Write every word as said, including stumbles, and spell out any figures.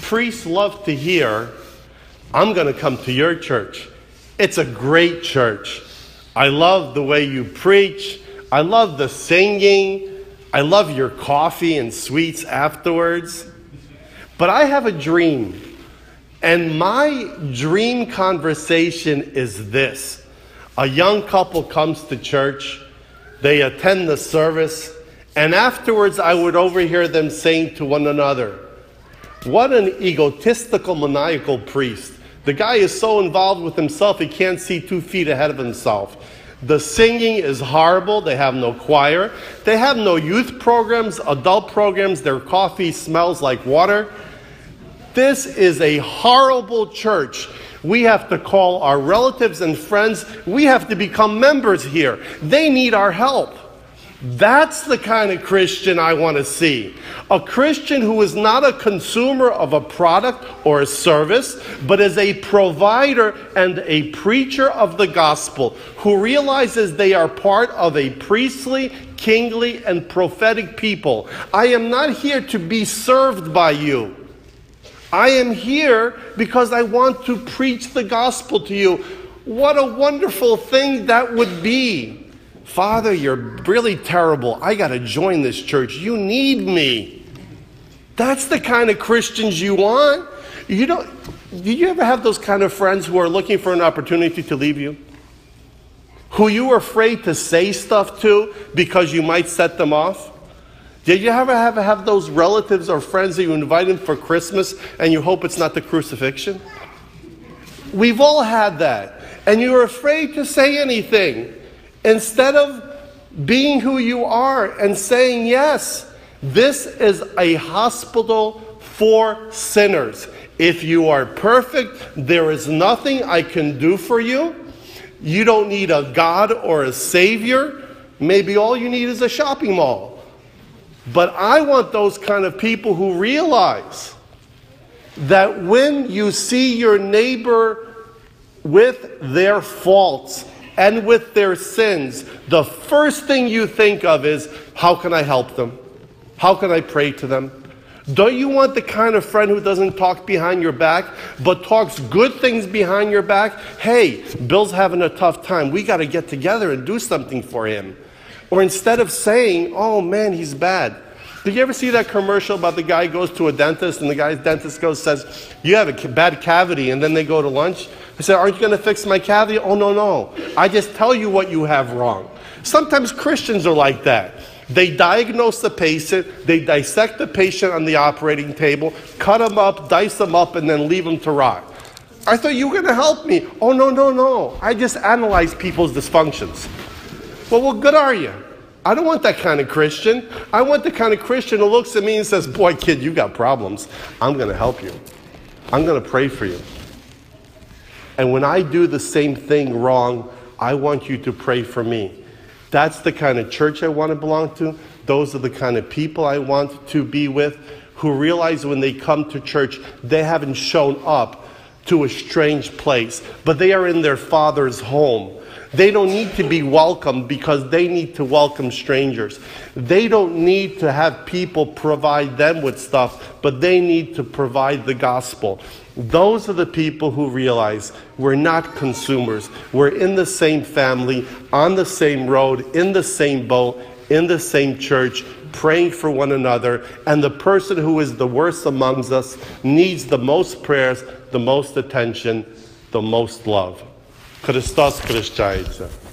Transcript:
priests love to hear, I'm going to come to your church. It's a great church. I love the way you preach. I love the singing. I love your coffee and sweets afterwards. But I have a dream. And my dream conversation is this. A young couple comes to church. They attend the service. And afterwards, I would overhear them saying to one another, what an egotistical, maniacal priest. The guy is so involved with himself, he can't see two feet ahead of himself. The singing is horrible. They have no choir. They have no youth programs, adult programs. Their coffee smells like water. This is a horrible church. We have to call our relatives and friends. We have to become members here. They need our help. That's the kind of Christian I want to see. A Christian who is not a consumer of a product or a service, but is a provider and a preacher of the gospel, who realizes they are part of a priestly, kingly, and prophetic people. I am not here to be served by you. I am here because I want to preach the gospel to you. What a wonderful thing that would be. Father, you're really terrible. I got to join this church. You need me. That's the kind of Christians you want. You don't. Do you ever have those kind of friends who are looking for an opportunity to leave you? Who you are afraid to say stuff to because you might set them off? Did you ever have, have those relatives or friends that you invite in for Christmas and you hope it's not the crucifixion? We've all had that. And you're afraid to say anything. Instead of being who you are and saying, yes, this is a hospital for sinners. If you are perfect, there is nothing I can do for you. You don't need a God or a Savior. Maybe all you need is a shopping mall. But I want those kind of people who realize that when you see your neighbor with their faults and with their sins, the first thing you think of is, how can I help them? How can I pray to them? Don't you want the kind of friend who doesn't talk behind your back, but talks good things behind your back? Hey, Bill's having a tough time. We got to get together and do something for him. Or instead of saying, oh man, he's bad. Did you ever see that commercial about the guy goes to a dentist and the guy's dentist goes, says, you have a bad cavity, and then they go to lunch? I said, aren't you going to fix my cavity? Oh, no, no. I just tell you what you have wrong. Sometimes Christians are like that. They diagnose the patient, they dissect the patient on the operating table, cut them up, dice them up, and then leave them to rot. I thought you were going to help me. Oh, no, no, no. I just analyze people's dysfunctions. Well, what good are you? I don't want that kind of Christian. I want the kind of Christian who looks at me and says, boy, kid, you got problems. I'm going to help you. I'm going to pray for you. And when I do the same thing wrong, I want you to pray for me. That's the kind of church I want to belong to. Those are the kind of people I want to be with, who realize when they come to church, they haven't shown up to a strange place, but they are in their Father's home. They don't need to be welcomed because they need to welcome strangers. They don't need to have people provide them with stuff, but they need to provide the gospel. Those are the people who realize we're not consumers. We're in the same family, on the same road, in the same boat, in the same church, praying for one another. And the person who is the worst amongst us needs the most prayers, the most attention, the most love. Christos Christianica.